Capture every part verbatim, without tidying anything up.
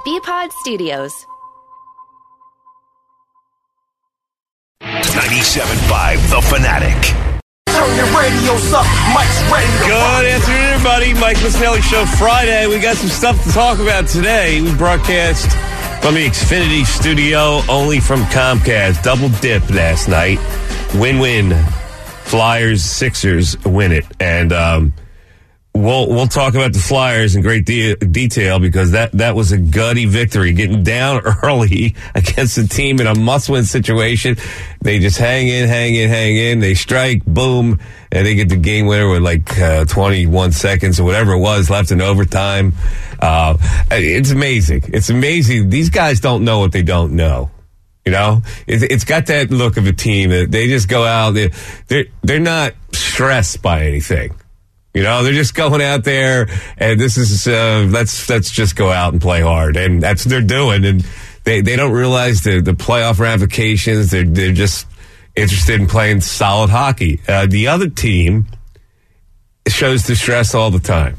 B-Pod Studios. ninety-seven point five The Fanatic. Turn your radios up, Mike's ready to Good afternoon, everybody. Mike Missinelli Show Friday. We got some stuff to talk about today. We broadcast from the Xfinity studio, only from Comcast. Double dip last night. Win-win. Flyers, Sixers win it. And um, we'll we'll talk about the Flyers in great de- detail because that, that was a gutty victory. Getting down early against a team in a must-win situation. They just hang in, hang in, hang in. They strike, boom, and they get the game winner with like uh, twenty-one seconds or whatever it was left in overtime. Uh, it's amazing. It's amazing. These guys don't know what they don't know. You know, it, it's got that look of a team that they just go out. They're, they're, they're not stressed by anything. You know, they're just going out there and this is, uh, let's, let's just go out and play hard. And that's what they're doing. And they, they don't realize the, the playoff ramifications. They're, they're just interested in playing solid hockey. Uh, the other team shows the stress all the time.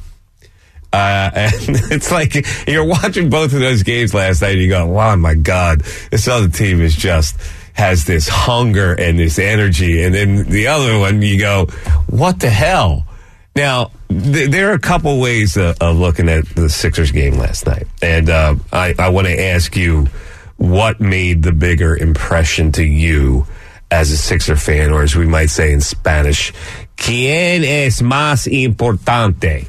Uh, and it's like you're watching both of those games last night and you go, oh my God, this other team is just has this hunger and this energy. And then the other one, you go, what the hell? Now, th- there are a couple ways of, of looking at the Sixers game last night. And uh, I, I want to ask you what made the bigger impression to you as a Sixer fan, or as we might say in Spanish, ¿Quién es más importante?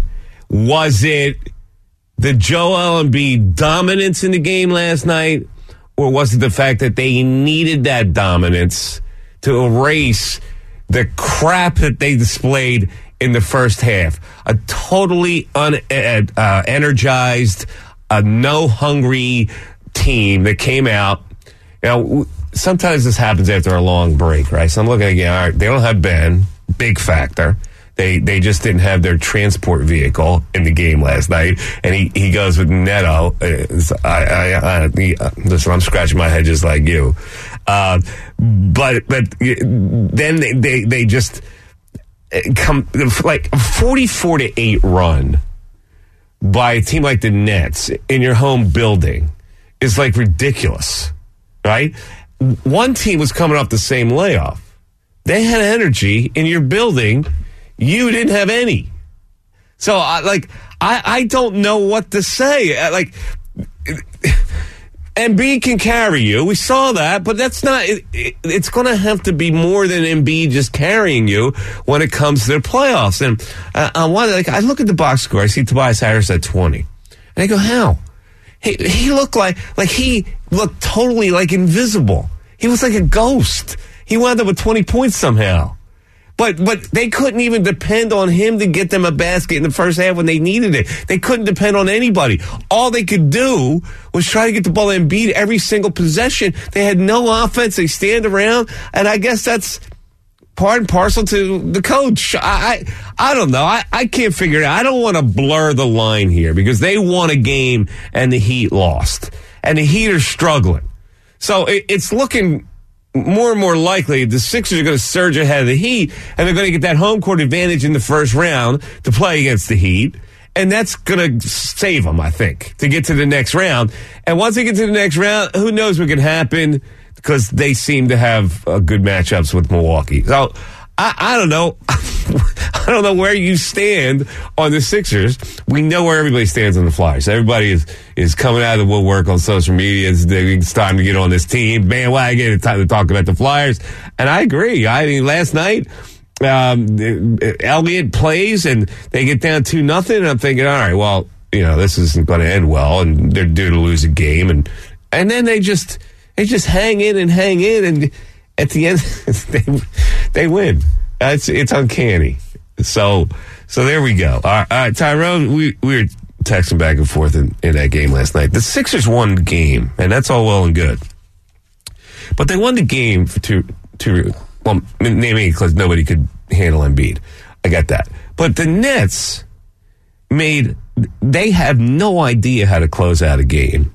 Was it the Joel Embiid dominance in the game last night, or was it the fact that they needed that dominance to erase the crap that they displayed in the first half? A totally unenergized, uh, no-hungry team that came out. You know, sometimes this happens after a long break, right? So I'm looking again, all right, they don't have Ben, big factor. They they just didn't have their transport vehicle in the game last night, and he, he goes with Neto. Uh, I, I, I, he, uh, listen, I'm scratching my head just like you. Uh, but but then they, they, they just come like a forty-four to eight run by a team like the Nets in your home building is like ridiculous, right? One team was coming off the same layoff. They had energy in your building. You didn't have any. So, I, like, I, I don't know what to say. Like, Embiid can carry you. We saw that, but that's not, it, it, it's going to have to be more than Embiid just carrying you when it comes to the playoffs. And uh, I want like, I look at the box score. I see Tobias Harris at twenty. And I go, how? He, he looked like, like he looked totally like invisible. He was like a ghost. He wound up with twenty points somehow. But but they couldn't even depend on him to get them a basket in the first half when they needed it. They couldn't depend on anybody. All they could do was try to get the ball and beat every single possession. They had no offense. They stand around, and I guess that's part and parcel to the coach. I I, I don't know. I, I can't figure it out. I don't want to blur the line here because they won a game and the Heat lost. And the Heat are struggling. So it, it's looking more and more likely the Sixers are going to surge ahead of the Heat, and they're going to get that home court advantage in the first round to play against the Heat, and that's going to save them, I think, to get to the next round. And once they get to the next round, who knows what can happen because they seem to have uh, good matchups with Milwaukee. So I, I don't know. I don't know where you stand on the Sixers. We know where everybody stands on the Flyers. Everybody is, is coming out of the woodwork on social media. It's, it's time to get on this team bandwagon. It's time to talk about the Flyers. And I agree. I mean, last night, um, Elliott plays and they get down two nothing. And I'm thinking, all right, well, you know, this isn't going to end well, and they're due to lose a game. And and then they just they just hang in and hang in, and at the end, they they win. It's it's uncanny. So so there we go. All right, all right, Tyrone, we we were texting back and forth in, in that game last night. The Sixers won the game, and that's all well and good. But they won the game for two two. Well, naming because nobody could handle Embiid. I got that. But the Nets made. They have no idea how to close out a game.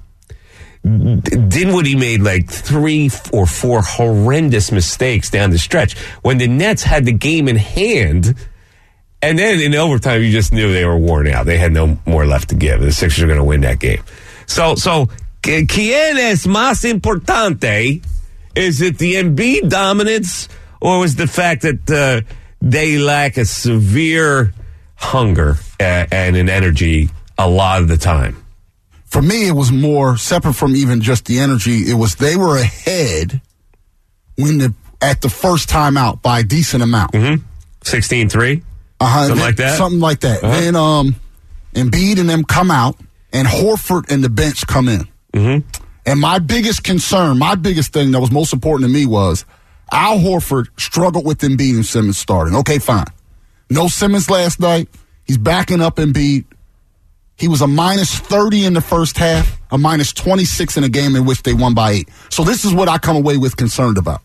Dinwiddie made like three or four horrendous mistakes down the stretch when the Nets had the game in hand, and then in overtime you just knew they were worn out. They had no more left to give. The Sixers are going to win that game. So, so, ¿quién es más importante? Is it the Embiid dominance, or was the fact that uh, they lack a severe hunger and, and an energy a lot of the time? For me, it was more separate from even just the energy. It was they were ahead when the at the first time out by a decent amount. Mm-hmm. sixteen three? Uh-huh. Something then, like that? Something like that. Uh-huh. Then um, Embiid and them come out, and Horford and the bench come in. Mm-hmm. And my biggest concern, my biggest thing that was most important to me was Al Horford struggled with Embiid and Simmons starting. Okay, fine. No Simmons last night. He's backing up Embiid. He was a minus thirty in the first half, a minus twenty-six in a game in which they won by eight. So this is what I come away with concerned about.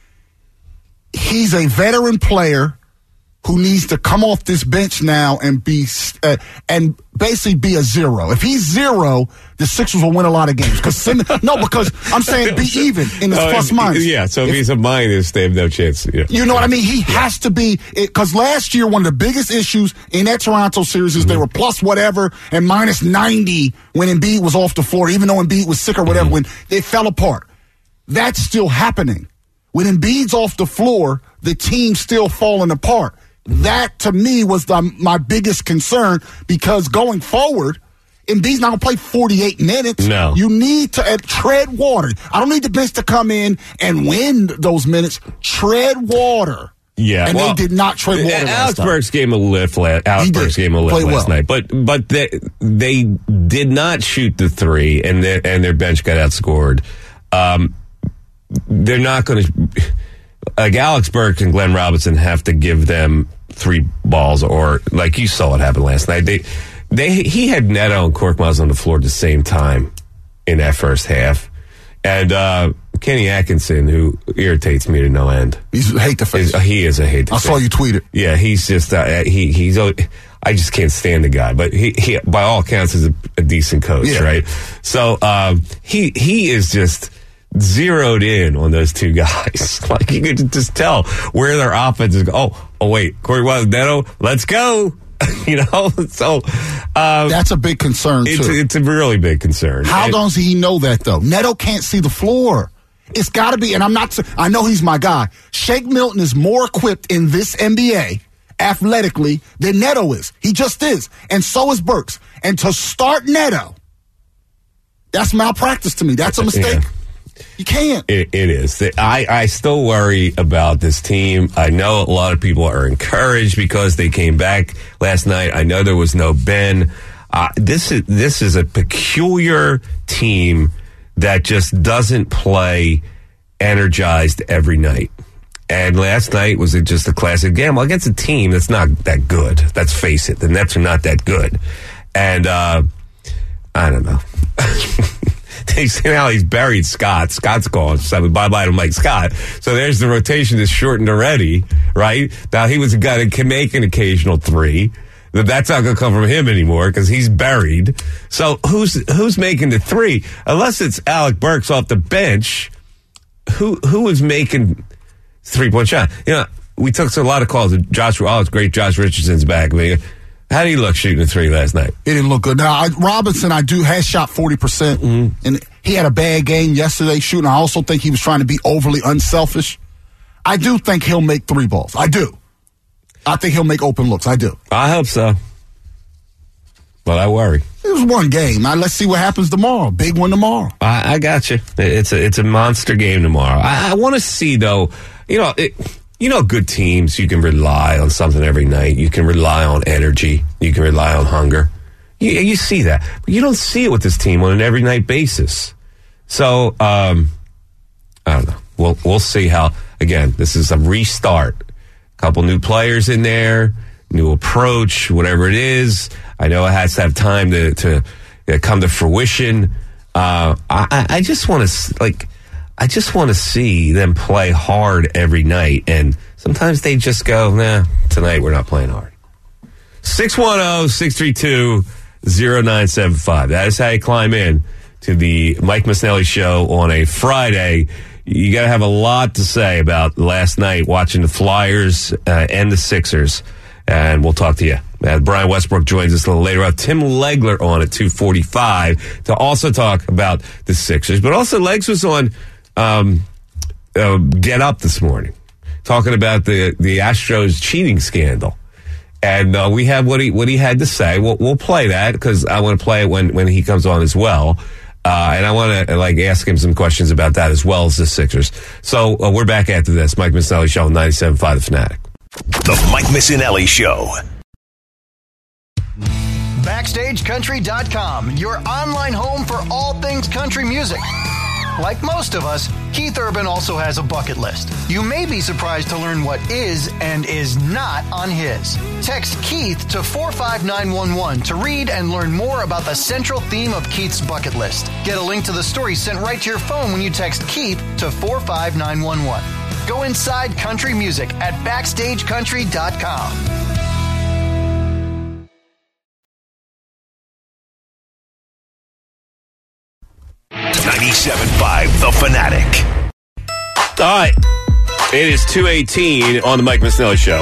He's a veteran player who needs to come off this bench now and be uh, and basically be a zero. If he's zero, the Sixers will win a lot of games. Because Simmons, no, because I'm saying be even in the oh, plus minus. Yeah, so if, if he's a minus, they have no chance. Yeah. You know what I mean? He yeah. has to be, because last year one of the biggest issues in that Toronto series is mm-hmm. they were plus whatever and minus ninety when Embiid was off the floor, even though Embiid was sick or whatever, mm-hmm. when they fell apart. That's still happening. When Embiid's off the floor, the team's still falling apart. That, to me, was the, my biggest concern, because going forward, Embiid's not going to play forty-eight minutes. No. You need to uh, tread water. I don't need the bench to come in and win those minutes. Tread water. Yeah, and well, they did not tread water. Alex Burks gave him a lift. Last, Alex Burks gave him a lift last well. night, but but they, they did not shoot the three, and their and their bench got outscored. Um, they're not going to. Like Alex Burks and Glenn Robinson have to give them three balls, or like you saw what happened last night. They, they, he had Neto and Korkmaz on the floor at the same time in that first half, and uh, Kenny Atkinson, who irritates me to no end. He's a hate to face. Is, he is a hate to I face. saw you tweet it. Yeah, he's just uh, he he's. I just can't stand the guy, but he, he by all accounts is a, a decent coach, yeah. right? So um, he he is just zeroed in on those two guys. Like, you could just tell where their offense is going. Oh, oh wait, Corey Wells, Neto, let's go. You know, so um, that's a big concern it's, too. It's a really big concern. How and, does he know that though? Neto can't see the floor. It's got to be, and I'm not. I know he's my guy. Shake Milton is more equipped in this N B A athletically than Neto is. He just is, and so is Burks. And to start Neto, that's malpractice to me. That's a mistake. Yeah. You can't. It, it is. I, I still worry about this team. I know a lot of people are encouraged because they came back last night. I know there was no Ben. Uh, this is this is a peculiar team that just doesn't play energized every night. And last night was just a classic game. Well, against a team that's not that good. Let's face it. The Nets are not that good. And uh, I don't know. They say now he's buried Scott. Scott's gone. So bye-bye to Mike Scott. So there's the rotation that's shortened already, right? Now he was a guy that can make an occasional three. But that's not going to come from him anymore because he's buried. So who's who's making the three? Unless it's Alec Burks off the bench, who who is making three-point shot? You know, we took a lot of calls. Josh, oh, it's great. Josh Richardson's back. I mean, how did he look shooting a three last night? It didn't look good. Now, I, Robinson, I do, has shot forty percent, mm-hmm. and he had a bad game yesterday shooting. I also think he was trying to be overly unselfish. I do think he'll make three balls. I do. I think he'll make open looks. I do. I hope so. But I worry. It was one game. Now, let's see what happens tomorrow. Big one tomorrow. I, I got you. It's a, it's a monster game tomorrow. I, I want to see, though, you know, it, You know, good teams, you can rely on something every night. You can rely on energy. You can rely on hunger. You, you see that. But you don't see it with this team on an every night basis. So, um, I don't know. We'll, we'll see how, again, this is a restart. A couple new players in there, new approach, whatever it is. I know it has to have time to, to uh, come to fruition. Uh, I, I just want to, like... I just want to see them play hard every night, and sometimes they just go, nah, tonight we're not playing hard. six one zero, six three two, zero nine seven five. That is how you climb in to the Mike Misnelli Show on a Friday. You got to have a lot to say about last night watching the Flyers uh, and the Sixers, and we'll talk to you Uh, Brian Westbrook joins us a little later. We'll have Tim Legler on at two forty-five to also talk about the Sixers. But also, Legs was on um, uh, Get Up this morning, talking about the, the Astros cheating scandal. And uh, we have what he what he had to say. We'll, we'll play that because I want to play it when, when he comes on as well. Uh, and I want to like ask him some questions about that as well as the Sixers. So uh, we're back after this. Mike Missinelli Show, ninety-seven point five The Fanatic. The Mike Missinelli Show. Backstage Country dot com, your online home for all things country music. Like most of us, Keith Urban also has a bucket list. You may be surprised to learn what is and is not on his. Text Keith to four five nine one one to read and learn more about the central theme of Keith's bucket list. Get a link to the story sent right to your phone when you text Keith to four five nine one one. Go inside country music at Backstage Country dot com. ninety-seven point five The Fanatic. All right. It is two eighteen on the Mike Missinelli Show.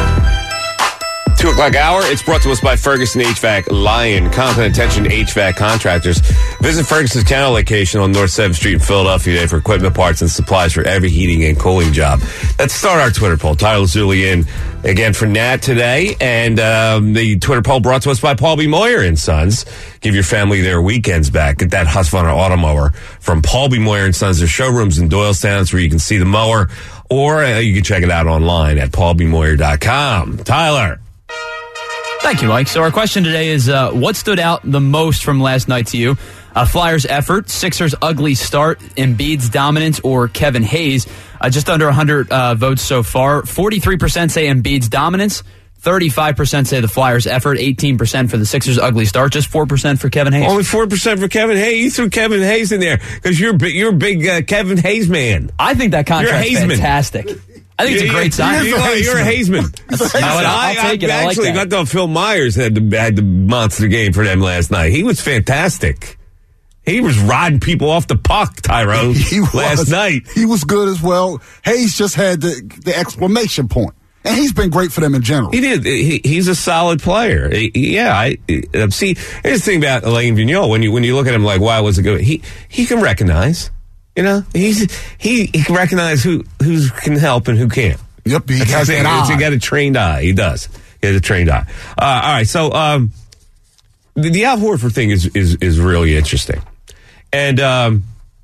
Two o'clock hour. It's brought to us by Ferguson H V A C Lion, Confident Attention H V A C Contractors. Visit Ferguson's County location on North seventh Street in Philadelphia today for equipment, parts, and supplies for every heating and cooling job. Let's start our Twitter poll. Tyler Zulli in again for Nat today. And um, the Twitter poll brought to us by Paul B. Moyer and Sons. Give your family their weekends back. Get that Husqvarna Automower from Paul B. Moyer and Sons. There's showrooms in Doylestown where you can see the mower, or uh, you can check it out online at paul b moyer dot com. Tyler. Thank you, Mike. So our question today is, uh, what stood out the most from last night to you? Uh, Flyers' effort, Sixers' ugly start, Embiid's dominance, or Kevin Hayes? Uh, just under one hundred uh, votes so far. forty-three percent say Embiid's dominance, thirty-five percent say the Flyers' effort, eighteen percent for the Sixers' ugly start, just four percent for Kevin Hayes. Only four percent for Kevin Hayes. You threw Kevin Hayes in there because you're, you're a big uh, Kevin Hayes man. I think that contract's You're a Hazeman. Fantastic. I think it's a great sign. You're, you're, you're a Hazeman. I'll, I'll take it. I like actually that. got to Phil Myers had the, had the monster game for them last night. He was fantastic. He was riding people off the puck, Tyrone, he was, last night. He was good as well. Hayes just had the, the exclamation point. And he's been great for them in general. He did. He, he's a solid player. He, yeah. I uh, see. Here's the thing about Alain Vigneault. When you when you look at him, like, why was it good? He he can recognize. You know, he's he, he can recognize who who can help and who can't. Yep, he That's has that eye. He got a trained eye. He does. He has a trained eye. Uh, all right. So um, the, the Al Horford thing is is is really interesting, and um,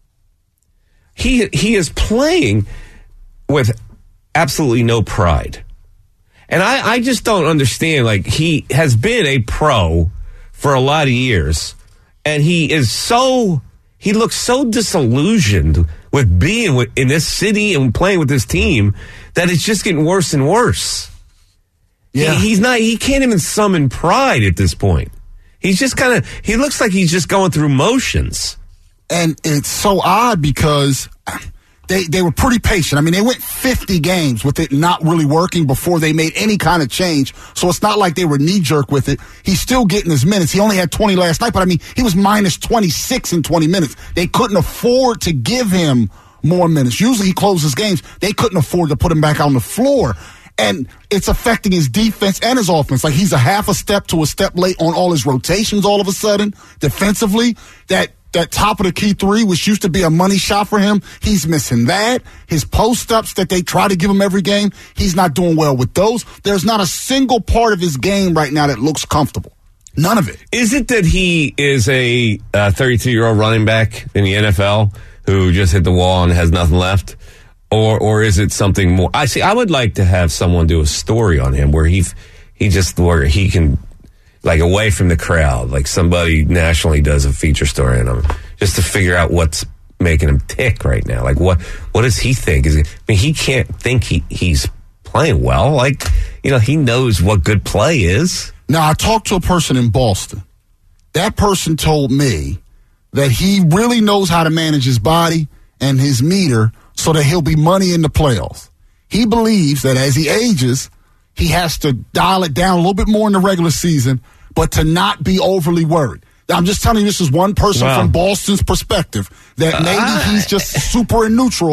he he is playing with absolutely no pride. And I, I just don't understand. Like, he has been a pro for a lot of years, and he is so, he looks so disillusioned with being with, in this city and playing with this team that it's just getting worse and worse. Yeah. He, he's not, he can't even summon pride at this point. He's just kind of, he looks like he's just going through motions. And it's so odd because They they were pretty patient. I mean, they went fifty games with it not really working before they made any kind of change. So it's not like they were knee-jerk with it. He's still getting his minutes. He only had twenty last night, but I mean, he was minus twenty-six in twenty minutes. They couldn't afford to give him more minutes. Usually he closes games. They couldn't afford to put him back on the floor. And it's affecting his defense and his offense. Like, he's a half a step to a step late on all his rotations all of a sudden. Defensively, that That top of the key three, which used to be a money shot for him, he's missing that. His post-ups that they try to give him every game, he's not doing well with those. There's not a single part of his game right now that looks comfortable. None of it. Is it that he is a thirty-two-year-old running back in the N F L who just hit the wall and has nothing left? Or or is it something more? I see. I would like to have someone do a story on him where he he just where he can, like, away from the crowd, like somebody nationally does a feature story on him, just to figure out what's making him tick right now. Like, what what does he think? Is it, I mean, he can't think he, he's playing well. Like, you know, he knows what good play is. Now, I talked to a person in Boston. That person told me that he really knows how to manage his body and his meter so that he'll be money in the playoffs. He believes that as he ages, he has to dial it down a little bit more in the regular season, but to not be overly worried. I'm just telling you, this is one person wow. from Boston's perspective, that maybe uh, he's just super in neutral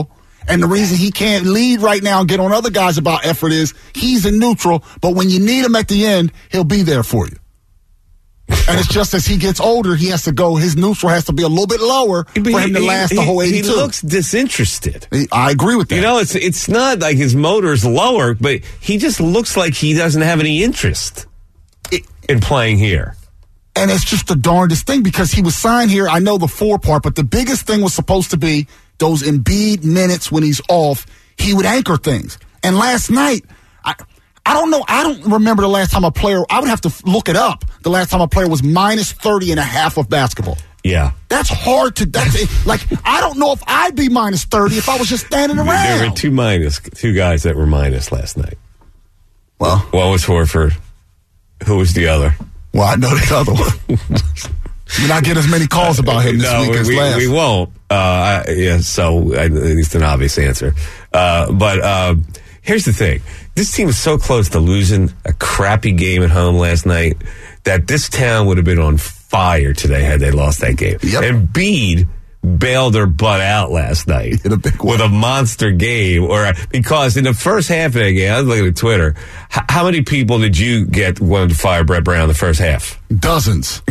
And the reason he can't lead right now and get on other guys about effort is he's in neutral, but when you need him at the end, he'll be there for you. And it's just as he gets older, he has to go, his neutral has to be a little bit lower for he, him to he, last he, the whole eighty-two. He looks disinterested. I agree with that. You know, it's it's not like his motor's lower, but he just looks like he doesn't have any interest it, in playing here. And it's just the darndest thing because he was signed here. I know the four part, but the biggest thing was supposed to be those Embiid minutes when he's off. He would anchor things. And last night, I I don't know. I don't remember the last time a player, I would have to look it up. The last time a player was minus thirty and a half of basketball. Yeah. That's hard to, that's like, I don't know if I'd be minus thirty if I was just standing around. There were two minus, two guys that were minus last night. Well, one was Horford. Who was the other? Well, I know the other one. We're not getting as many calls about him this no, week we, as we, last. we won't. Uh, I, yeah, so I, it's an obvious answer. Uh, but uh, here's the thing. This team was so close to losing a crappy game at home last night that this town would have been on fire today had they lost that game. Yep. And Embiid bailed their butt out last night in a big with a monster game. Or because in the first half of that game, I was looking at Twitter, h- how many people did you get wanted to fire Brett Brown in the first half? Dozens.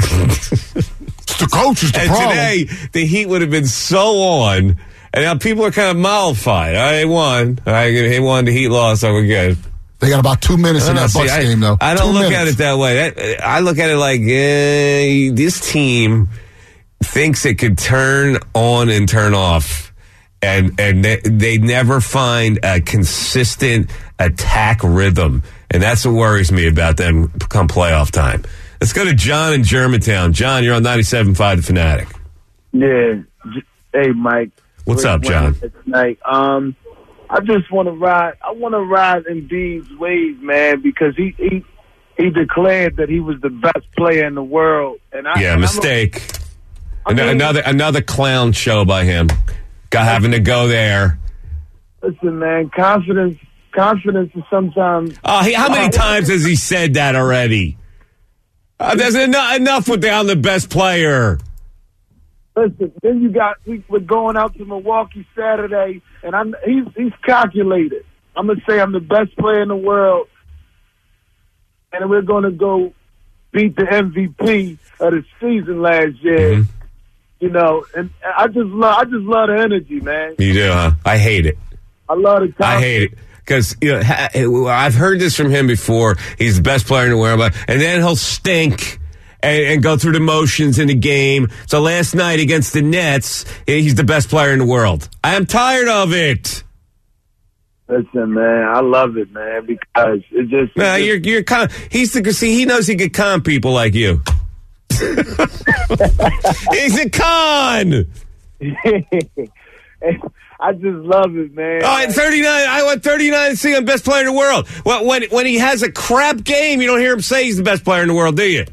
It's the coach is the and problem. Today, the Heat would have been so on. And now people are kind of mollified. All right, they won. All right, they won. The Heat lost, so we're good. They got about two minutes in know, that see, Bucks I, game, though. I don't two look minutes. at it that way. That, I look at it like eh, this team thinks it could turn on and turn off, and and they, they never find a consistent attack rhythm, and that's what worries me about them come playoff time. Let's go to John in Germantown. John, you're on ninety-seven point five The Fanatic. Yeah. Hey, Mike. What's Great up, John? Tonight. Um, I just want to ride. I want to ride Embiid's wave, man, because he he he declared that he was the best player in the world. And I, yeah, and mistake. I mean, another another clown show by him. Got having to go there. Listen, man, confidence confidence is sometimes. Oh, he, how many times has he said that already? Uh, there's enough, enough with the, I'm the best player. Listen, then you got we, we're going out to Milwaukee Saturday, and I'm he's he's calculated. I'm gonna say I'm the best player in the world, and we're gonna go beat the M V P of the season last year. Mm-hmm. You know, and I just love I just love the energy, man. You do, huh? I hate it. I love the. Confidence. I hate it. Because you know, ha- I've heard this from him before. He's the best player in the world, but and then he'll stink and, and go through the motions in the game. So last night against the Nets, he's the best player in the world. I am tired of it. Listen, man, I love it, man, because it just. No, it you're you're con- he's the see. He knows he could con people like you. He's a con. I just love it, man. Oh, at thirty-nine, I went thirty-nine and see him best player in the world. Well, when when he has a crap game, you don't hear him say he's the best player in the world, do you?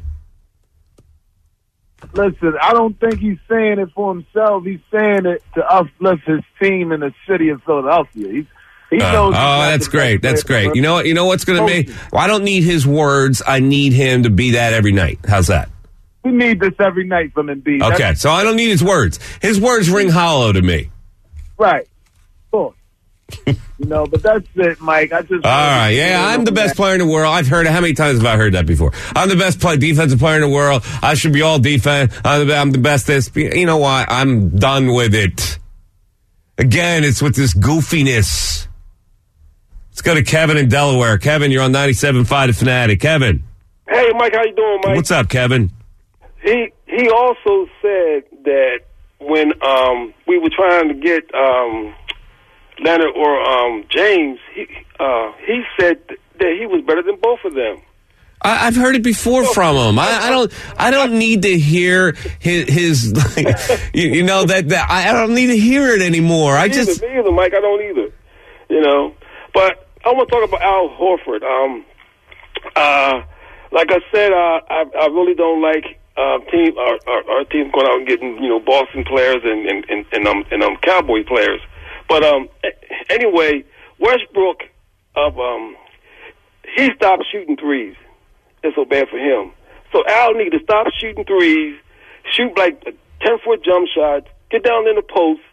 Listen, I don't think he's saying it for himself. He's saying it to uplift his team in the city of Philadelphia. He's, he Uh, knows. oh, that's great. That's great. You know what? You know what's going to be? Well, I don't need his words. I need him to be that every night. How's that? We need this every night from Embiid. Okay, That's, so I don't need his words. His words ring hollow to me. right. Cool. You know, but that's it, Mike. I just. All right, yeah, I'm the best player in the world. I've heard it. How many times have I heard that before? I'm the best play, defensive player in the world. I should be all defense. I'm the, I'm the best this. You know what? I'm done with it. Again, it's with this goofiness. Let's go to Kevin in Delaware. Kevin, you're on ninety-seven point five The Fanatic. Kevin. Hey, Mike, how you doing, Mike? What's up, Kevin? He he also said that when um, we were trying to get um, Leonard or um, James, he uh, he said that he was better than both of them. I, I've heard it before from him. I, I don't. I don't need to hear his. his like, you, you know that, that. I don't need to hear it anymore. I Me just. either, me either, Mike. I don't either. You know, but I want to talk about Al Horford. Um, uh, like I said, uh, I I really don't like. Uh, team, our, our, our team going out and getting, you know, Boston players and and and, and um and um Cowboy players. But um anyway, Westbrook, of um he stopped shooting threes. It's so bad for him. So Al need to stop shooting threes, shoot like ten foot jump shots, get down in the post,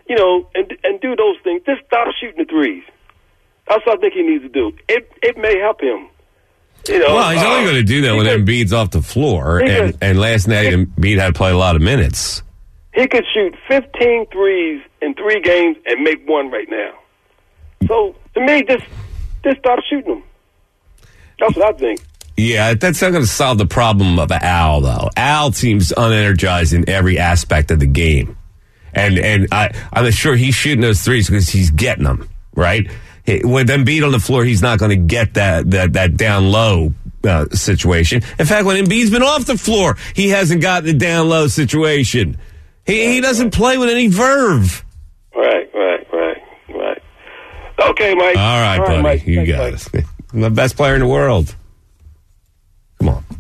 you know, and and do those things. Just stop shooting the threes. That's what I think he needs to do. It it may help him. You know, well, he's uh, only going to do that when could, Embiid's off the floor, and, could, and last night he, Embiid had to play a lot of minutes. He could shoot fifteen threes in three games and make one right now. So, to me, just, just stop shooting them. That's what I think. Yeah, that's not going to solve the problem of Al, though. Al seems unenergized in every aspect of the game. And and I, I'm sure he's shooting those threes because he's getting them, right? With Embiid on the floor, he's not going to get that that, that down low uh, situation. In fact, when Embiid's been off the floor, he hasn't gotten the down low situation. He he doesn't play with any verve. Right, right, right, right. Okay, Mike. All right, All buddy. right, Mike. You Thanks, got Mike. it. I'm the best player in the world. Come on.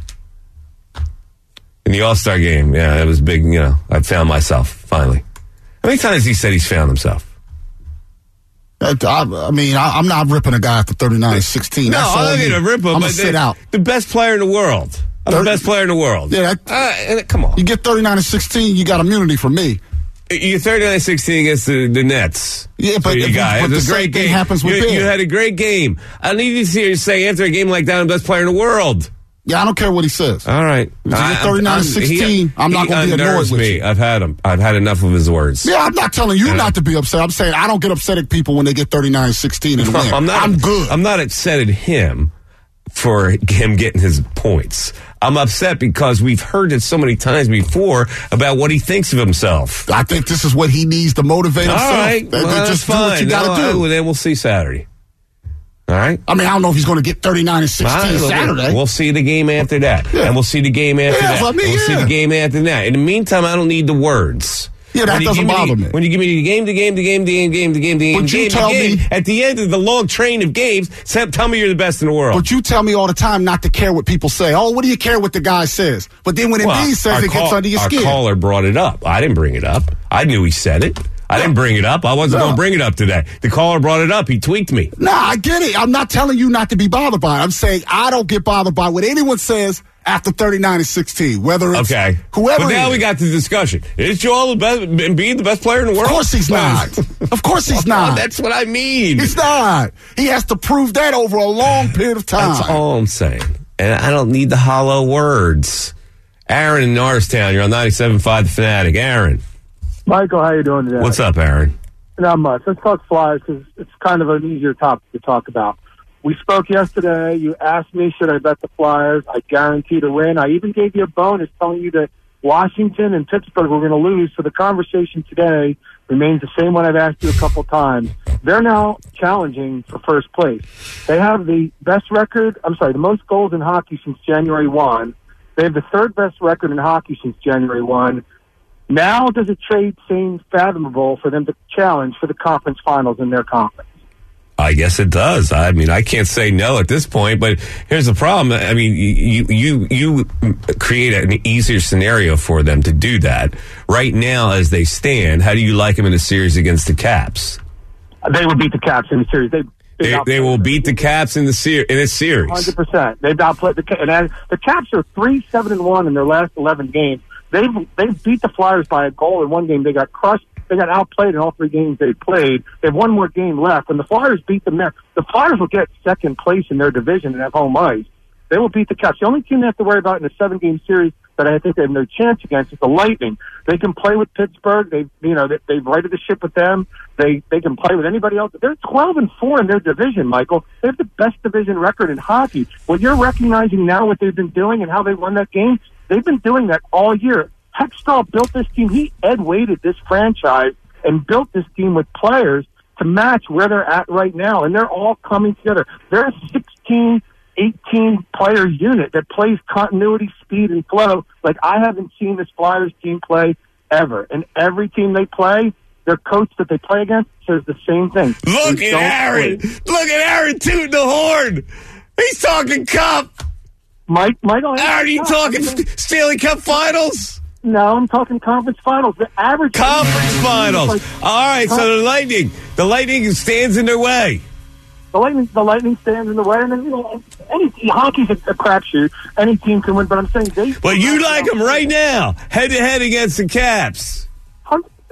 In the All-Star game, yeah, it was big, you know, I found myself, finally. How many times has he said he's found himself? I, I mean, I, I'm not ripping a guy after thirty-nine and sixteen. No, That's I'm all not going to rip him. I'm but going to sit out. The best player in the world. I'm the best player in the world. Yeah, that, uh, come on. You get thirty-nine and sixteen, you got immunity from me. You're thirty-nine and sixteen against the, the Nets. Yeah, but, so you if, got, but it was the a same great thing game. happens with you, Ben. you had a great game. I need to see you say after a game like that, I'm the best player in the world. Yeah, I don't care what he says. All right. If you get thirty-nine and sixteen, he, I'm not going to be annoyed with me. you. I've had him. I've had enough of his words. Yeah, I'm not telling you Yeah. not to be upset. I'm saying I don't get upset at people when they get thirty-nine and sixteen and No, win. I'm not. I'm good. I'm not upset at him for him getting his points. I'm upset because we've heard it so many times before about what he thinks of himself. I think this is what he needs to motivate All himself. right. They- Well, they that's just do fine. what you got to No, do. I- then we'll see Saturday. All right. I mean, I don't know if he's going to get thirty-nine and sixteen All right, Saturday. We'll see the game after that. Yeah. And we'll see the game after Yeah, that. I mean, we'll see yeah. the game after that. In the meantime, I don't need the words. Yeah, that When you doesn't give bother the, me. When you give me the game, the game, the game, the game, the game, the game, the game, But the you game, tell the game, me- at the end of the long train of games, say- tell me you're the best in the world. But you tell me all the time not to care what people say. Oh, what do you care what the guy says? But then when Well, Embiid says our it call- gets under your our skin. caller brought it up. I didn't bring it up. I knew he said it. I didn't bring it up. I wasn't No. going to bring it up today. The caller brought it up. He tweaked me. Nah, I get it. I'm not telling you not to be bothered by it. I'm saying I don't get bothered by what anyone says after thirty-nine and sixteen, whether it's Okay. whoever. But now it we is. got the discussion. Is Joel the best, Embiid the best player in the world? Of course he's not. Of course he's not. That's what I mean. He's not. He has to prove that over a long period of time. That's all I'm saying. And I don't need the hollow words. Aaron in Norristown, you're on ninety-seven point five The Fanatic. Aaron. Michael, how you doing today? What's up, Aaron? Not much. Let's talk Flyers because it's kind of an easier topic to talk about. We spoke yesterday. You asked me, should I bet the Flyers? I guarantee to win. I even gave you a bonus telling you that Washington and Pittsburgh were going to lose. So the conversation today remains the same one I've asked you a couple times. They're now challenging for first place. They have the best record, I'm sorry, the most goals in hockey since January first. They have the third best record in hockey since January first. Now does a trade seem fathomable for them to challenge for the conference finals in their conference? I guess it does. I mean, I can't say no at this point, but here's the problem. I mean, you you you create an easier scenario for them to do that. Right now, as they stand, how do you like them in a series against the Caps? They will beat the Caps in the series. They They, they will beat the Caps in the ser- in this series. Hundred percent. They've outplayed the Ca- and as, the Caps are three seven and one in their last eleven games. They've they've beat the Flyers by a goal in one game. They got crushed. They got outplayed in all three games they played. They have one more game left. When the Flyers beat them there, the Flyers will get second place in their division and have home ice. They will beat the Caps. The only team they have to worry about in a seven-game series that I think they have no chance against is the Lightning. They can play with Pittsburgh. They, you know, they, they've righted the ship with them. They they can play with anybody else. They're twelve and four in their division, Michael. They have the best division record in hockey. What you're recognizing now, what they've been doing and how they won that game, they've been doing that all year. Hextall built this team. He Ed-weighted this franchise and built this team with players to match where they're at right now, and they're all coming together. They're a sixteen, eighteen-player unit that plays continuity, speed, and flow like I haven't seen this Flyers team play ever. And every team they play, their coach that they play against says the same thing. Look They at don't Aaron. quit. Look at Aaron tooting the horn. He's talking cup. Mike, Michael, Aaron, are you talking Stanley Cup Finals? No, I'm talking conference finals. The average Conference finals. Like, All right, so the Lightning. The Lightning stands in their way. The Lightning, the Lightning stands in the way, and then you know, any hockey's a, a crapshoot. Any team can win, but I'm saying they. But you like them right now, head to head against the Caps.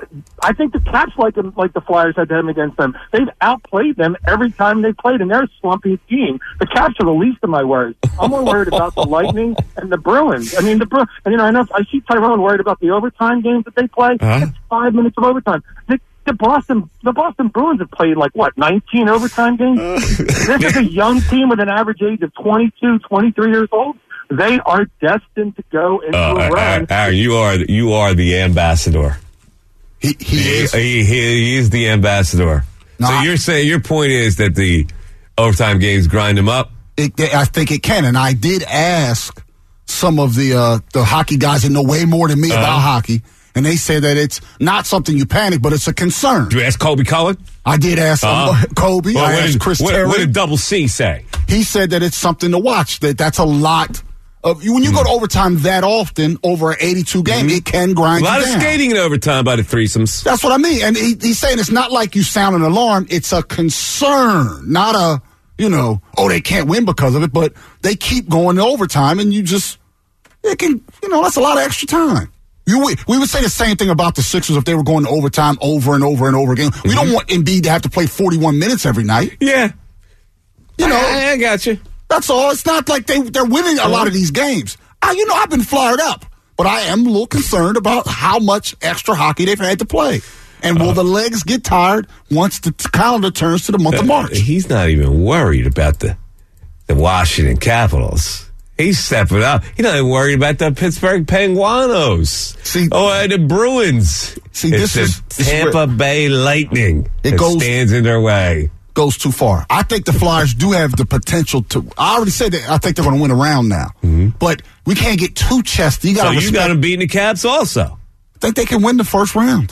I think the Caps like them, like the Flyers had them against them. They've outplayed them every time they played, and they're a slumpy team. The Caps are the least of my worries. I'm more worried about the Lightning and the Bruins. I mean, the Bru- and, you know, I know I see Tyrone worried about the overtime games that they play. Uh-huh. It's five minutes of overtime. The, the Boston, the Boston Bruins have played like what, nineteen overtime games. This is a young team with an average age of twenty-two, twenty-three years old. They are destined to go into Uh, a run. Aaron, you are you are the ambassador. He, he, He, is. he, he is the ambassador. No, so I- you're saying your point is that the overtime games grind him up? It, I think it can, and I did ask some of the uh, the hockey guys that know way more than me Uh-huh. about hockey, and they say that it's not something you panic, but it's a concern. Did you ask Colby Cullen? I did ask Uh-huh. um, Kobe. Well, I what asked did, Chris what, Terry. what did Double C say? He said that it's something to watch. That that's a lot of when you go to overtime that often over an eighty-two game, it can grind A lot you of down. skating in overtime by the threesomes. That's what I mean. And he, he's saying it's not like you sound an alarm. It's a concern, not a, you know, oh, they can't win because of it, but they keep going to overtime and you just, it can, you know, that's a lot of extra time. You, we, we would say the same thing about the Sixers if they were going to overtime over and over and over again. We don't want Embiid to have to play forty-one minutes every night. Yeah. You know, I, I got you. that's all. It's not like they, they're winning a lot of these games. I, you know, I've been fired up, but I am a little concerned about how much extra hockey they've had to play. And will uh, the legs get tired once the t- calendar turns to the month uh, of March? He's not even worried about the the Washington Capitals. He's stepping up. He's not even worried about the Pittsburgh Penguins. See, oh, and the Bruins. See, it's this the is this Tampa is Bay Lightning. It that goes stands in their way. Goes too far. I think the Flyers do have the potential to. I already said that. I think they're going to win a round now, mm-hmm. but we can't get too chesty. You got so you got them beating the Caps also. I think they can win the first round.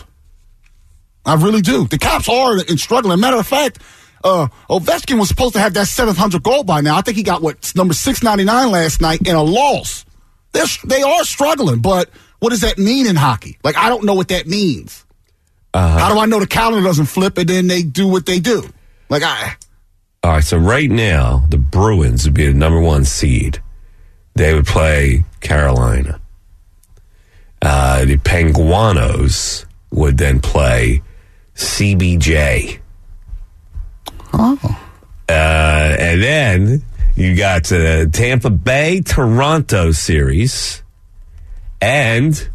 I really do. The Caps are in struggling. Matter of fact, uh, Ovechkin was supposed to have that seven hundred goal by now. I think he got what number six ninety-nine last night in a loss. They're, they are struggling, but what does that mean in hockey? Like I don't know what that means. Uh-huh. How do I know the calendar doesn't flip and then they do what they do? Like I. All right, so right now the Bruins would be the number one seed. They would play Carolina. Uh, the Penguinos would then play C B J. Oh. Uh, and then you got the Tampa Bay Toronto series and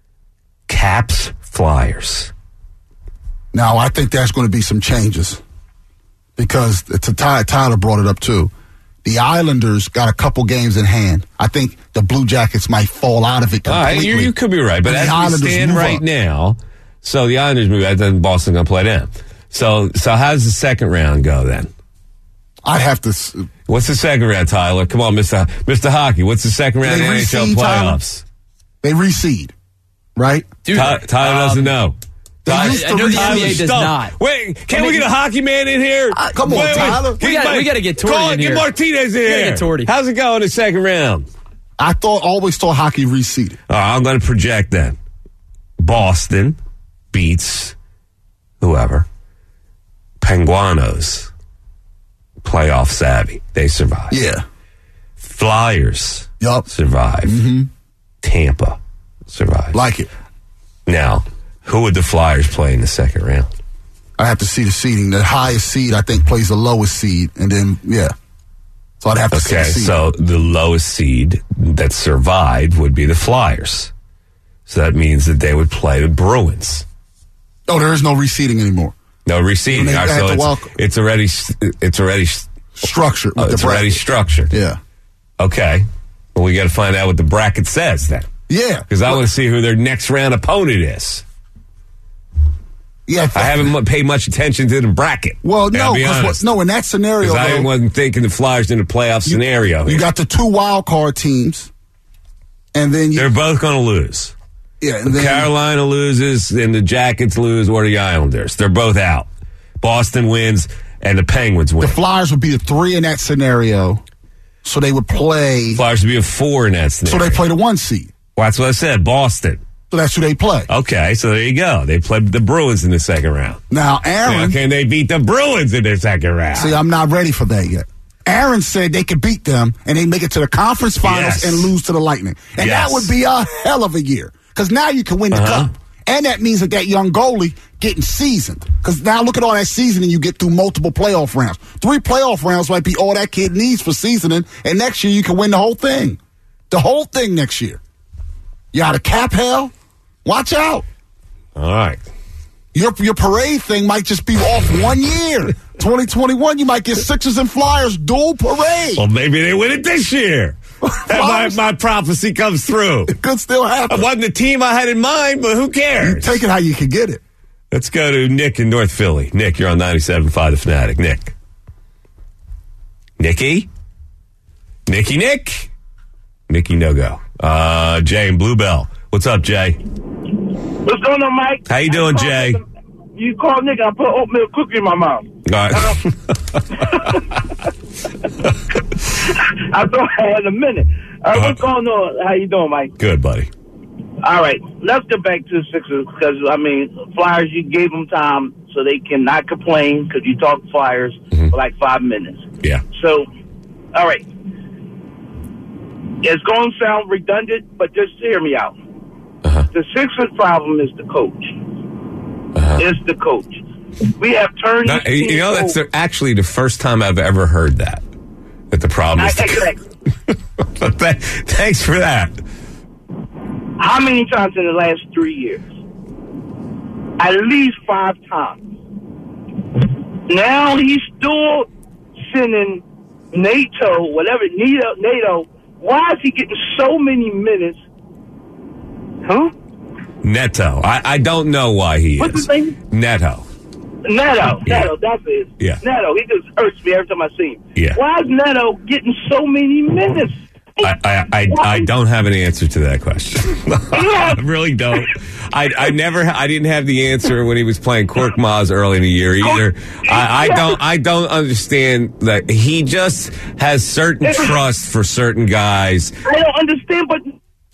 Caps Flyers. Now I think there's going to be some changes. Because Tyler brought it up too. The Islanders got a couple games in hand. I think the Blue Jackets might fall out of it completely. All right, you, you could be right, but as we stand right now, so the Islanders move out, then Boston going to play them. So, so how does the second round go then? I'd have to. What's the second round, Tyler? Come on, Mister Mister Hockey. What's the second round in N H L playoffs? Tyler? They reseed, right? Dude, Ty, Tyler um, doesn't know. I, I know the N B A does not. Wait, can I mean, we get a hockey man in here? Uh, come on, wait, Tyler. Wait, we got we got to get Torty call, in here. Get Martinez in we here. Get Torty. How's it going in the second round? I thought always thought hockey reseeded. All right, I'm going to project then. Boston beats whoever. Penguinos, playoff savvy. They survive. Yeah. Flyers yep. survive. Mm-hmm. Tampa survive. Like it. Now, who would the Flyers play in the second round? I have to see the seeding. The highest seed, I think, plays the lowest seed. And then, yeah. So I'd have to okay, see the seed. So the lowest seed that survived would be the Flyers. So that means that they would play the Bruins. Oh, there is no reseeding anymore. No reseeding. Right, so it's, it's already it's already structured. Oh, it's already structured. Yeah. Okay. Well, we got to find out what the bracket says then. Yeah. Because I want to see who their next round opponent is. Yeah, I haven't paid much attention to the bracket. Well, no, what, no. In that scenario, because I though, wasn't thinking the Flyers in the playoff you, scenario. You here. got the two wild card teams, and then you, they're both going to lose. Yeah, and then, Carolina loses, and the Jackets lose, or the Islanders. They're both out. Boston wins, and the Penguins win. The Flyers would be the three in that scenario, so they would play. Flyers would be a four in that scenario. So they play the one seed. Well, that's what I said. Boston. So that's who they play. Okay, so there you go. They played the Bruins in the second round. Now, Aaron... Now, can they beat the Bruins in their second round? See, I'm not ready for that yet. Aaron said they could beat them, and they make it to the conference finals yes. and lose to the Lightning. And yes. that would be a hell of a year. Because now you can win the uh-huh. cup. And that means that that young goalie getting seasoned. Because now look at all that seasoning you get through multiple playoff rounds. Three playoff rounds might be all that kid needs for seasoning, and next year you can win the whole thing. The whole thing next year. You out of cap hell? Watch out. All right. Your your parade thing might just be off one year. twenty twenty-one, you might get Sixers and Flyers dual parade. Well, maybe they win it this year. my, my prophecy comes through. It could still happen. It wasn't the team I had in mind, but who cares? You take it how you can get it. Let's go to Nick in North Philly. Nick, you're on ninety-seven point five The Fanatic. Nick. Nicky? Nicky Nick? Nicky no-go. Uh, Jay in Bluebell. What's up, Jay? What's going on, Mike? How you doing, Jay? Nigga, you call nigga, I put oatmeal cookie in my mouth. All right. I thought I had a minute. All right, what's going on? How you doing, Mike? Good, buddy. All right, let's get back to the Sixers because, I mean, Flyers, you gave them time so they cannot complain because you talked Flyers mm-hmm. for like five minutes. Yeah. So, all right. It's going to sound redundant, but just hear me out. Uh-huh. The Sixers' problem is the coach. Uh-huh. It's the coach. We have turned. Not, you know, that's the, actually the first time I've ever heard that. That the problem is. I, the coach. But that, thanks for that. How many times in the last three years? At least five times. Now he's still sending NATO, whatever, NATO, NATO. Why is he getting so many minutes? Huh? Neto. I, I don't know why he What's is. What's his name? Neto. Neto. Yeah. Neto, that's it. Yeah. Neto. He just hurts me every time I see him. Yeah. Why is Neto getting so many minutes? I, I, I, I don't have an answer to that question. I really don't. I, I never, I didn't have the answer when he was playing Cork Maz early in the year either. I, I don't, I don't understand that he just has certain trust for certain guys. I don't understand, but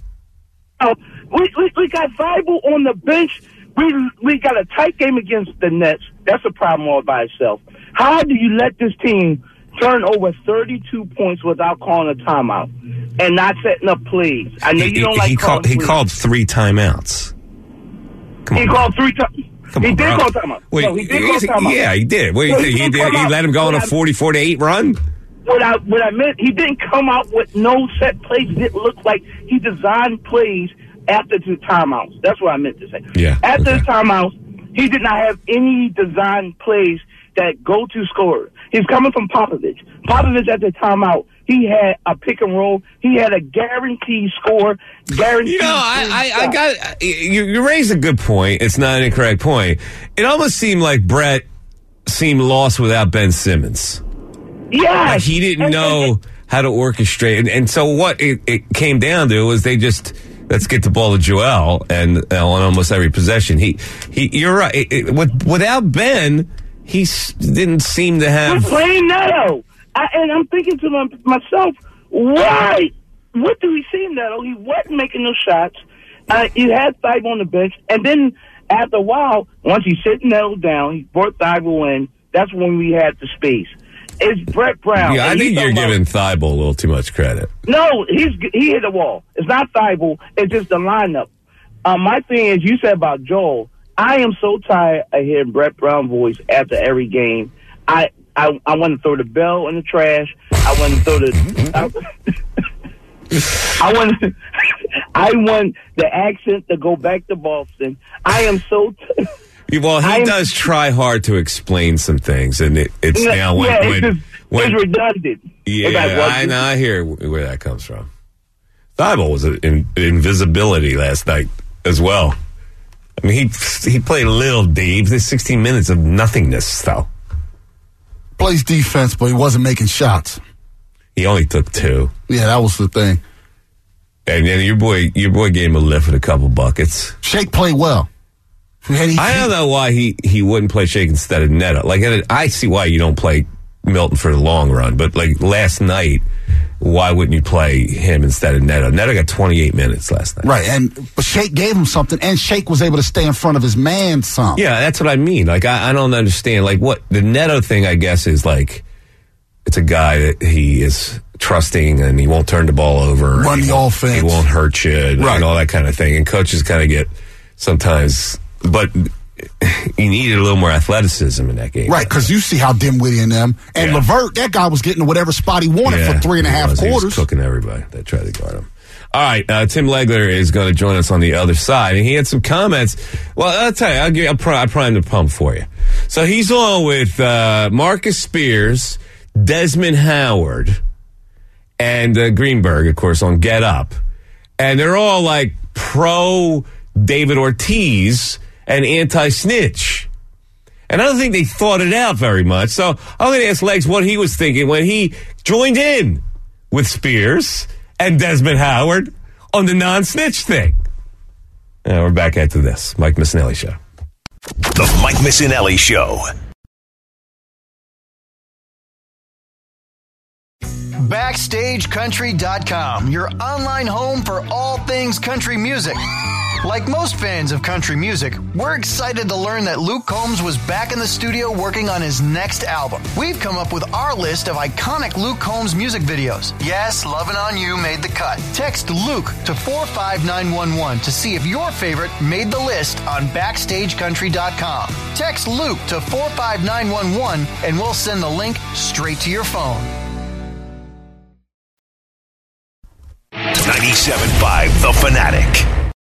uh, we, we we got Thibault on the bench. We we got a tight game against the Nets. That's a problem all by itself. How do you let this team turn over thirty-two points without calling a timeout and not setting up plays? I know He, you don't he, like he called. He plays. called three timeouts. Come He on, called three times. Come He on, did bro. call timeout. Wait, no, he did call timeout. Yeah, he did. What do you No, think? he He, didn't did, come he out. let him go on a What I- forty-four to eight run? What I what I meant, he didn't come out with no set plays. It didn't look like he designed plays after the timeouts. That's what I meant to say. Yeah, After okay. the timeouts, he did not have any designed plays that go to score. He's coming from Popovich. Popovich at the timeout, he had a pick and roll. He had a guaranteed score. Guaranteed. You know, I, I, I got you. You raised a good point. It's not an incorrect point. It almost seemed like Brett seemed lost without Ben Simmons. Yeah, like he didn't know how to orchestrate, and, and so what it, it came down to was they just let's get the ball to Joel, and uh, on almost every possession, he he. You're right. It, it, with, without Ben, he s- didn't seem to have. We're playing Neto, I, and I'm thinking to my, myself, why? What do we see in Neto? He wasn't making no shots. Uh, he had Thibault on the bench, and then after a while, once he sit Neto down, he brought Thibault in. That's when we had the space. It's Brett Brown. Yeah, I and think he's you're talking giving about- Thibault a little too much credit. No, he's he hit the wall. It's not Thibault. It's just the lineup. Um, my thing is, you said about Joel. I am so tired of hearing Brett Brown voice after every game. I I, I want to throw the bell in the trash. I want to throw the. I, I want. I want the accent to go back to Boston. I am so. T- Well, he I'm, does try hard to explain some things, and it, it's no, now when, yeah, when, it's, just, when it's redundant. yeah, it's like, well, I know. I hear where that comes from. Thibault was in invisibility last night as well. I mean, he he played a little Dave. There's sixteen minutes of nothingness, though. Plays defense, but he wasn't making shots. He only took two. Yeah, that was the thing. And then your boy, your boy gave him a lift with a couple buckets. Shake played well. He, I don't know why he, he wouldn't play Shake instead of Neto. Like, I see why you don't play Milton for the long run, but like last night, why wouldn't you play him instead of Neto? Neto got twenty-eight minutes last night. Right, and but Shake gave him something, and Shake was able to stay in front of his man some. Yeah, that's what I mean. Like, I, I don't understand. Like, what the Neto thing, I guess, is like, it's a guy that he is trusting and he won't turn the ball over. Run the won't, offense. He won't hurt you and, right. and all that kind of thing. And coaches kind of get sometimes, but he needed a little more athleticism in that game. Right, because you see how dimwitty in them. And yeah. LeVert, that guy was getting to whatever spot he wanted yeah, for three and a half was. quarters. He was cooking everybody that tried to guard him. All right, uh, Tim Legler is going to join us on the other side, and he had some comments. Well, I'll tell you, I'll give, I'll, pr- I'll prime the pump for you. So he's on with uh, Marcus Spears, Desmond Howard, and uh, Greenberg, of course, on Get Up. And they're all like pro David Ortiz and anti-snitch. And I don't think they thought it out very much. So I'm going to ask Legs what he was thinking when he joined in with Spears and Desmond Howard on the non-snitch thing. And we're back after this. Mike Missinelli Show. The Mike Missinelli Show. Backstage Country dot com, your online home for all things country music. Like most fans of country music, we're excited to learn that Luke Combs was back in the studio working on his next album. We've come up with our list of iconic Luke Combs music videos. Yes, Lovin' On You made the cut. Text Luke to four five nine one one to see if your favorite made the list on Backstage Country dot com. Text Luke to four five nine one one and we'll send the link straight to your phone. ninety-seven point five The Fanatic.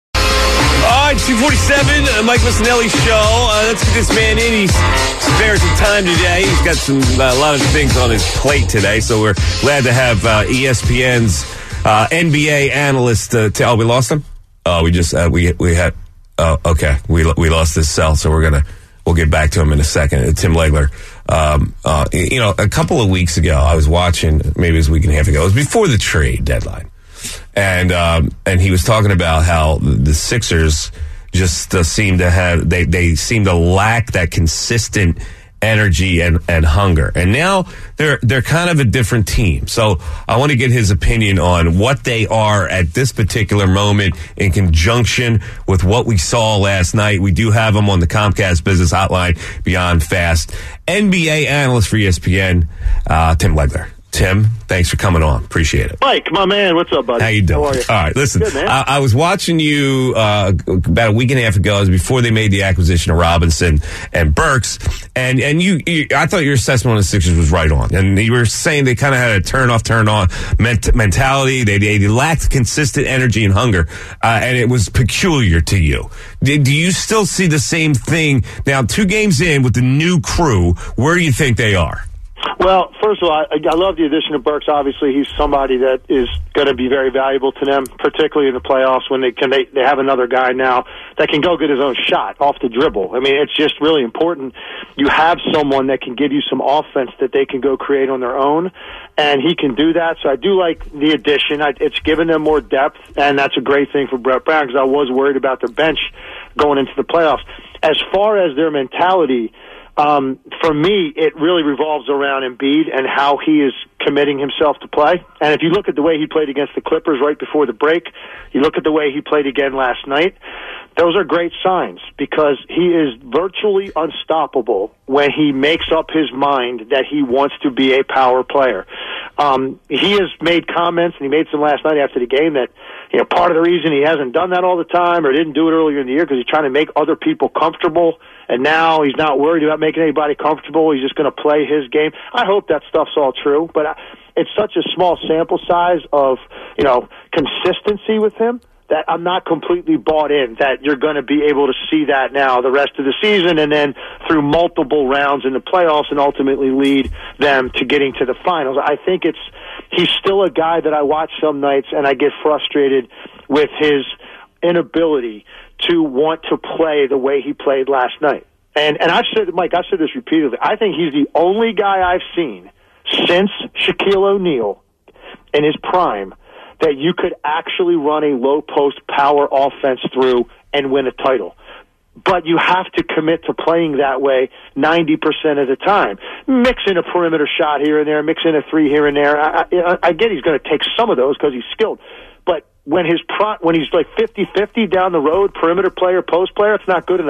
All right, two forty-seven, uh, Mike Missinelli Show. Uh, let's get this man in. He's spared some time today. He's got some uh, a lot of things on his plate today, so we're glad to have uh, E S P N's uh, N B A analyst. Uh, t- oh, we lost him? Oh, we just uh, we we had. Oh, okay, we we lost this cell, so we're gonna we'll get back to him in a second. Uh, Tim Legler. Um, uh, you know, a couple of weeks ago, I was watching. Maybe it was a week and a half ago. It was before the trade deadline. And um, and he was talking about how the Sixers just uh, seem to have they they seem to lack that consistent energy and, and hunger. And now they're they're kind of a different team. So I want to get his opinion on what they are at this particular moment in conjunction with what we saw last night. We do have him on the Comcast Business Hotline Beyond Fast. N B A analyst for E S P N, uh, Tim Legler. Tim, thanks for coming on. Appreciate it. Mike, my man, what's up, buddy? How you doing? How are you? All right, listen, Good, man. I, I was watching you uh, about a week and a half ago. It was before they made the acquisition of Robinson and Burks, and and you, you I thought your assessment on the Sixers was right on. And you were saying they kind of had a turn-off, turn-on ment- mentality. They, they lacked consistent energy and hunger, uh, and it was peculiar to you. Do, do you still see the same thing? Now, two games in with the new crew, where do you think they are? Well, first of all, I, I love the addition of Burks. Obviously, he's somebody that is going to be very valuable to them, particularly in the playoffs when they can they, they have another guy now that can go get his own shot off the dribble. I mean, it's just really important. You have someone that can give you some offense that they can go create on their own, and he can do that. So I do like the addition. I, it's given them more depth, and that's a great thing for Brett Brown because I was worried about their bench going into the playoffs. As far as their mentality, Um, for me, it really revolves around Embiid and how he is committing himself to play. And if you look at the way he played against the Clippers right before the break, you look at the way he played again last night, those are great signs because he is virtually unstoppable when he makes up his mind that he wants to be a power player. Um, he has made comments, and he made some last night after the game, that you know part of the reason he hasn't done that all the time or didn't do it earlier in the year because he's trying to make other people comfortable. And now he's not worried about making anybody comfortable. He's just going to play his game. I hope that stuff's all true, but I, it's such a small sample size of, you know, consistency with him that I'm not completely bought in that you're going to be able to see that now the rest of the season and then through multiple rounds in the playoffs and ultimately lead them to getting to the finals. I think it's he's still a guy that I watch some nights and I get frustrated with his inability to want to play the way he played last night. And and I've said, Mike, I've said this repeatedly. I think he's the only guy I've seen since Shaquille O'Neal in his prime that you could actually run a low-post power offense through and win a title. But you have to commit to playing that way ninety percent of the time. Mix in a perimeter shot here and there, mix in a three here and there. I, I, I get he's going to take some of those because he's skilled. But when his pro, when he's like fifty-fifty down the road, perimeter player, post player, it's not good enough.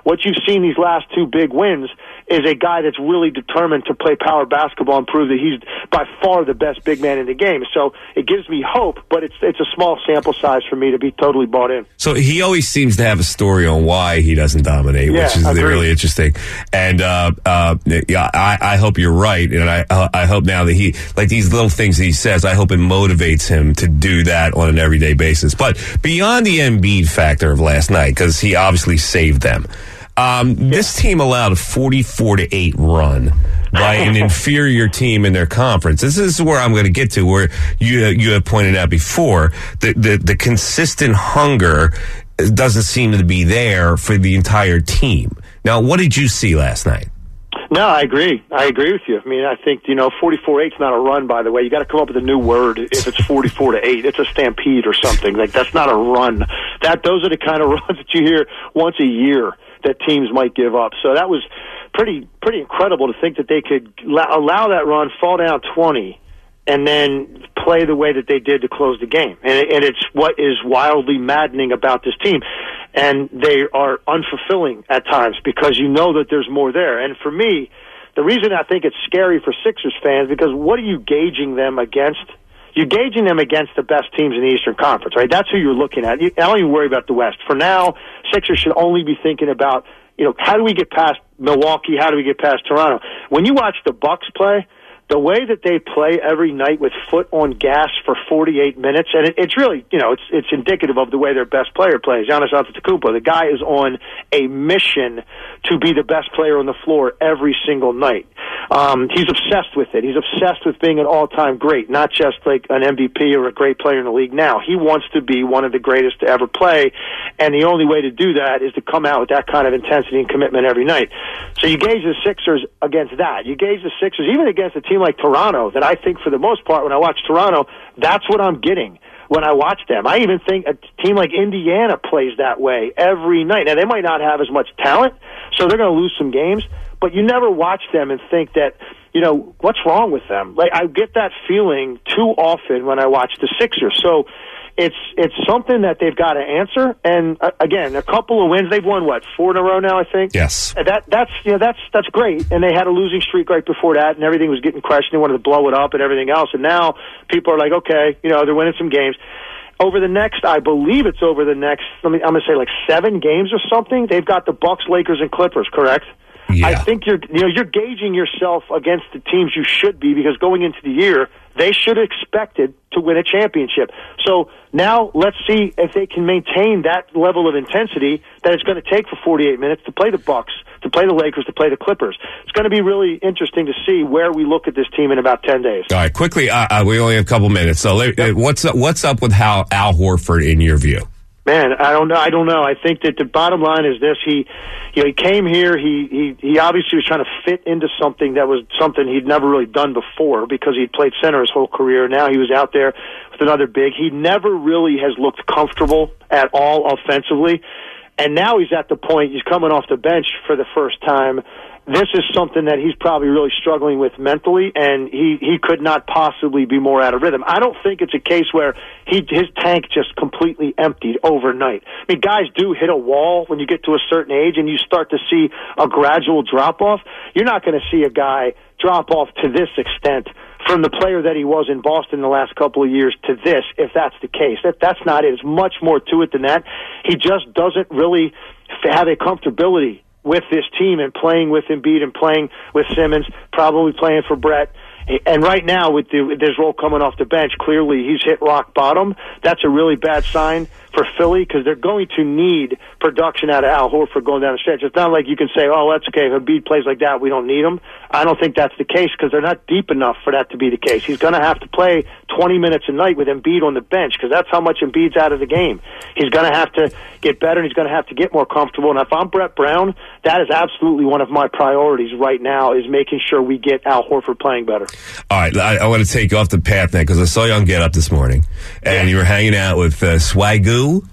what you've seen these last two big wins is a guy that's really determined to play power basketball and prove that he's by far the best big man in the game. So it gives me hope, but it's it's a small sample size for me to be totally bought in. So he always seems to have a story on why he doesn't dominate, Yeah, which is agreed. really interesting. And uh, uh, yeah, I, I hope you're right, and I uh, I hope now that he, like these little things that he says, I hope it motivates him to do that on an everyday basis. But beyond the Embiid factor of last night, because he obviously saved them. Um, yeah. This team allowed a forty-four to eight run by an inferior team in their conference. This is where I'm going to get to, where you you have pointed out before the, the the consistent hunger doesn't seem to be there for the entire team. Now, what did you see last night? No, I agree. I agree with you. I mean, I think, you know, forty-four eight's not a run, by the way. You got to come up with a new word if it's forty-four to eight. It's a stampede or something. Like, that's not a run. That Those are the kind of runs that you hear once a year that teams might give up. So that was pretty pretty incredible to think that they could allow that run, fall down twenty, and then play the way that they did to close the game. And, and it's what is wildly maddening about this team. And they are unfulfilling at times because you know that there's more there. And for me, the reason I think it's scary for Sixers fans, because what are you gauging them against? You're gauging them against the best teams in the Eastern Conference, right? That's who you're looking at. You, I don't even worry about the West. For now, Sixers should only be thinking about, you know, how do we get past Milwaukee? How do we get past Toronto? When you watch the Bucks play, the way that they play every night with foot on gas for forty-eight minutes, and it, it's really, you know, it's it's indicative of the way their best player plays, Giannis Antetokounmpo. The guy is on a mission to be the best player on the floor every single night. Um, he's obsessed with it. He's obsessed with being an all-time great, not just like an M V P or a great player in the league now. He wants to be one of the greatest to ever play, and the only way to do that is to come out with that kind of intensity and commitment every night. So you gauge the Sixers against that. You gauge the Sixers even against a team like Toronto, that I think for the most part, when I watch Toronto, that's what I'm getting when I watch them. I even think a team like Indiana plays that way every night. Now, they might not have as much talent, so they're going to lose some games, but you never watch them and think that, you know, what's wrong with them? Like, I get that feeling too often when I watch the Sixers. So it's it's something that they've got to answer. And uh, again, a couple of wins. They've won what, four in a row now, I think. Yes. That that's you know that's that's great. And they had a losing streak right before that, and everything was getting crushed. They wanted to blow it up and everything else. And now people are like, okay, you know, they're winning some games. Over the next, I believe it's over the next. Let me, I'm going to say like seven games or something. They've got the Bucks, Lakers, and Clippers. Correct. Yeah. I think you're you know you're gauging yourself against the teams you should be, because going into the year they should have expected to win a championship. So now let's see if they can maintain that level of intensity that it's going to take for forty-eight minutes to play the Bucks, to play the Lakers, to play the Clippers. It's going to be really interesting to see where we look at this team in about ten days. All right, quickly, uh, uh, we only have a couple minutes. So let, uh, what's up, what's up with how Al Horford in your view? Man, I don't know. I don't know. I think that the bottom line is this: he, you know, he came here. He, he, he obviously was trying to fit into something that was something he'd never really done before, because he'd played center his whole career. Now he was out there with another big. He never really has looked comfortable at all offensively, and now he's at the point he's coming off the bench for the first time. This is something that he's probably really struggling with mentally, and he, he could not possibly be more out of rhythm. I don't think it's a case where he his tank just completely emptied overnight. I mean, guys do hit a wall when you get to a certain age and you start to see a gradual drop-off. You're not going to see a guy drop off to this extent from the player that he was in Boston the last couple of years to this, if that's the case. That That's not it. There's much more to it than that. He just doesn't really have a comfortability with this team and playing with Embiid and playing with Simmons, probably playing for Brett. And right now, with, the, with his role coming off the bench, clearly he's hit rock bottom. That's a really bad sign for Philly, because they're going to need production out of Al Horford going down the stretch. It's not like you can say, oh, that's okay, if Embiid plays like that, we don't need him. I don't think that's the case, because they're not deep enough for that to be the case. He's going to have to play twenty minutes a night with Embiid on the bench, because that's how much Embiid's out of the game. He's going to have to get better, and he's going to have to get more comfortable. And if I'm Brett Brown, that is absolutely one of my priorities right now, is making sure we get Al Horford playing better. All right, I, I want to take you off the path now, because I saw you on Get Up this morning, and you were hanging out with uh, Swagu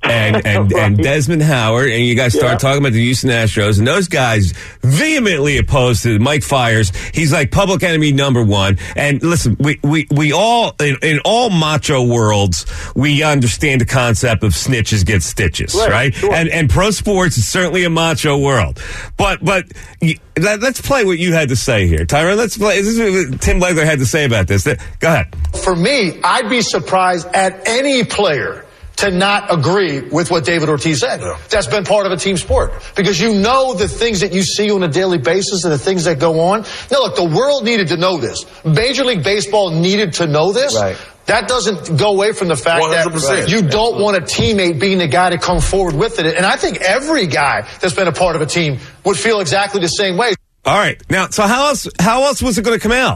and and, Right. and Desmond Howard, and you guys start Yeah. talking about the Houston Astros, and those guys vehemently opposed to Mike Fiers. He's like public enemy number one. And listen, we we, we all in, in all macho worlds, we understand the concept of snitches get stitches, right? Right, sure. And and pro sports is certainly a macho world. But but y- let, let's play what you had to say here, Tyrone. Let's play. This is what Tim Legler had to say about this. Go ahead. For me, I'd be surprised at any player to not agree with what David Ortiz said. Yeah. That's been part of a team sport. Because you know the things that you see on a daily basis and the things that go on. Now, look, the world needed to know this. Major League Baseball needed to know this. Right. That doesn't go away from the fact one hundred percent. that you don't want a teammate being the guy to come forward with it. And I think every guy that's been a part of a team would feel exactly the same way. All right. Now, so how else how else was it going to come out?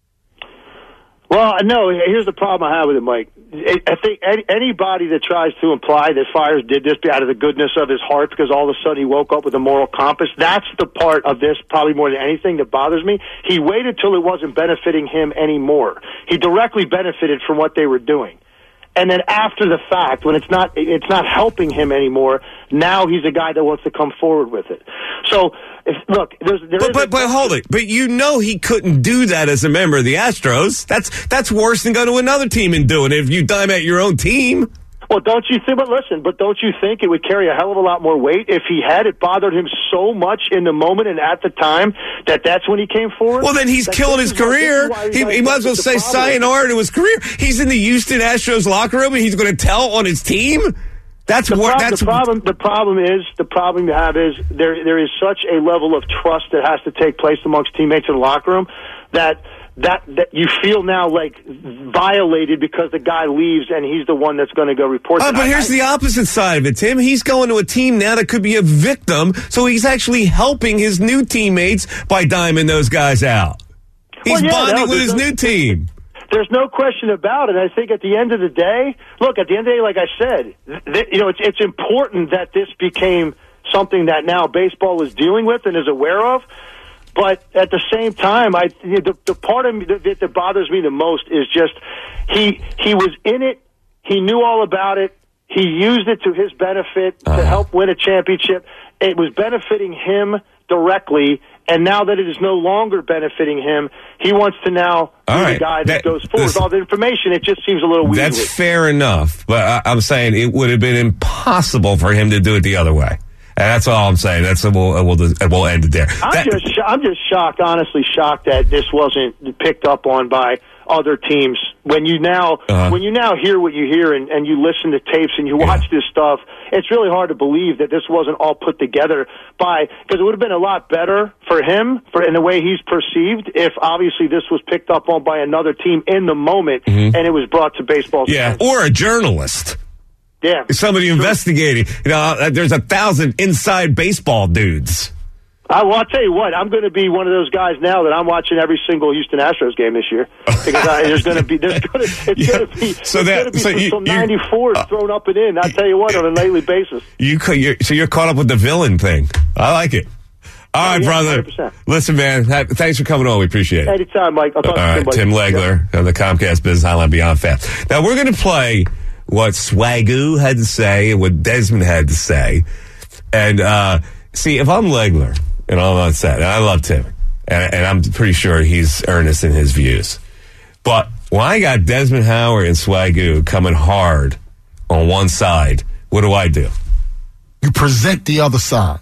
Well, no, here's the problem I have with it, Mike. I think any, anybody that tries to imply that Fiers did this out of the goodness of his heart because all of a sudden he woke up with a moral compass, that's the part of this probably more than anything that bothers me. He waited till it wasn't benefiting him anymore. He directly benefited from what they were doing. And then after the fact, when it's not it's not helping him anymore, now he's a guy that wants to come forward with it. So, if, look, there's there But is but, a- but hold it. But you know he couldn't do that as a member of the Astros. That's that's worse than going to another team and doing it if you dime at your own team. Well, don't you think, but listen, but don't you think it would carry a hell of a lot more weight if he had it bothered him so much in the moment and at the time that that's when he came forward? Well, then he's That killing this his is why- this career. is why He, guys he might as well think say the problem is- sayonara to his career. He's in the Houston Astros locker room and he's going to tell on his team. That's The, what. prob- That's the problem. The problem is the problem you have is there. There is such a level of trust that has to take place amongst teammates in the locker room that that that you feel now like violated because the guy leaves and he's the one that's going to go report. Oh, that. but I- here's I- the opposite side of it, Tim. He's going to a team now that could be a victim, so he's actually helping his new teammates by diming those guys out. He's Well, yeah, bonding no, with his there's no- new team. There's no question about it. I think at the end of the day, look, at the end of the day, like I said, th- you know, it's it's important that this became something that now baseball is dealing with and is aware of. But at the same time, I the, the part of me that, that bothers me the most is just he he was in it. He knew all about it. He used it to his benefit to Uh-huh. help win a championship. It was benefiting him directly. And now that it is no longer benefiting him, he wants to now be All right. the guy that, That- goes forward this- with all the information. It just seems a little weird. That's fair enough, but I, I'm saying it would have been impossible for him to do it the other way. And that's all I'm saying. That's we'll we'll, we'll end it there. I'm That- just sho- I'm just shocked, honestly shocked that this wasn't picked up on by other teams. When you now Uh-huh. when you now hear what you hear and, and you listen to tapes and you watch this stuff, it's really hard to believe that this wasn't all put together by because it would have been a lot better for him for in the way he's perceived if obviously this was picked up on by another team in the moment and it was brought to baseball's yeah, attention. or a journalist. Yeah. Somebody investigating. You know, uh, there's a thousand inside baseball dudes. I, well, I'll tell you what, I'm going to be one of those guys now that I'm watching every single Houston Astros game this year because I, there's going to be there's going to it's Yeah. going to be So there's that- going to be so some, you- some you- ninety-fours thrown up and in. I tell you what, on a nightly basis. You could, you're, so you're caught up with the villain thing. I like it. All right, yeah, brother. one hundred percent. Listen, man. ha- Thanks for coming on. We appreciate it. Anytime, Mike. I'll talk All to you right, soon, Tim buddy. Legler on the Comcast Business Hotline Beyond Fast. Now we're going to play what Swagoo had to say and what Desmond had to say. And uh, see, if I'm Legler, and all I'm saying, and I love Tim, and, and I'm pretty sure he's earnest in his views. But when I got Desmond Howard and Swagoo coming hard on one side, what do I do? You present the other side.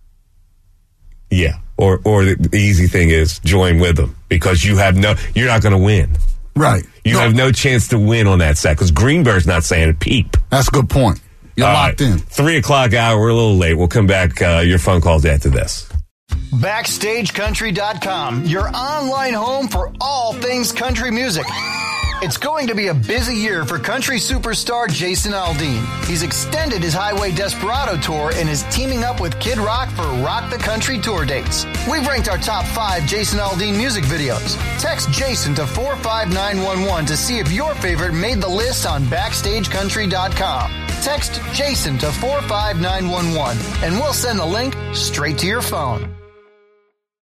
Yeah. Or or the, the easy thing is join with them because you have no, you're not going to win. Right. You No, have no chance to win on that side because Greenberg's not saying a peep. That's a good point. You're All locked right. in. Three o'clock hour. We're a little late. We'll come back. Uh, your phone calls after this. Backstage Country dot com, your online home for all things country music. It's going to be a busy year for country superstar Jason Aldean. He's extended his Highway Desperado tour and is teaming up with Kid Rock for Rock the Country tour dates. We've ranked our top five Jason Aldean music videos. Text Jason to four five nine one one to see if your favorite made the list on Backstage Country dot com. Text Jason to four five nine one one and we'll send the link straight to your phone.